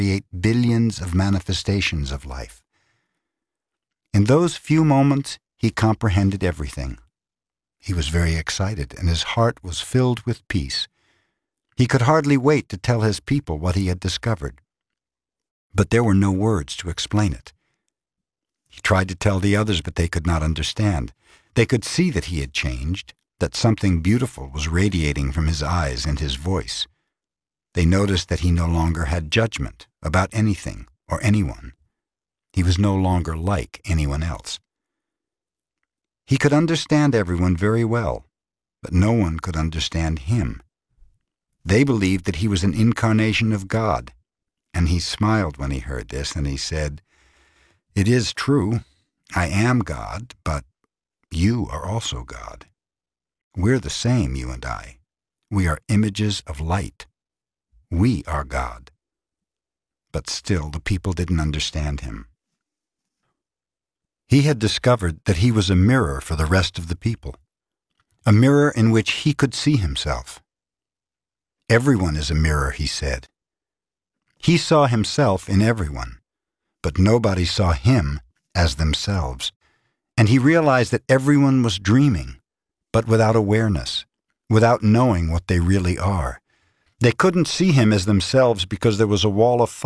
create billions of manifestations of life. In those few moments, he comprehended everything. He was very excited, and his heart was filled with peace. He could hardly wait to tell his people what he had discovered. But there were no words to explain it. He tried to tell the others, but they could not understand. They could see that he had changed, that something beautiful was radiating from his eyes and his voice. They noticed that he no longer had judgment about anything or anyone. He was no longer like anyone else. He could understand everyone very well, but no one could understand him. They believed that he was an incarnation of God, and he smiled when he heard this, and he said, "It is true, I am God, but you are also God. We're the same, you and I. We are images of light. We are God." But still, the people didn't understand him. He had discovered that he was a mirror for the rest of the people, a mirror in which he could see himself. Everyone is a mirror, he said. He saw himself in everyone, but nobody saw him as themselves, and he realized that everyone was dreaming, but without awareness, without knowing what they really are. They couldn't see him as themselves because there was a wall of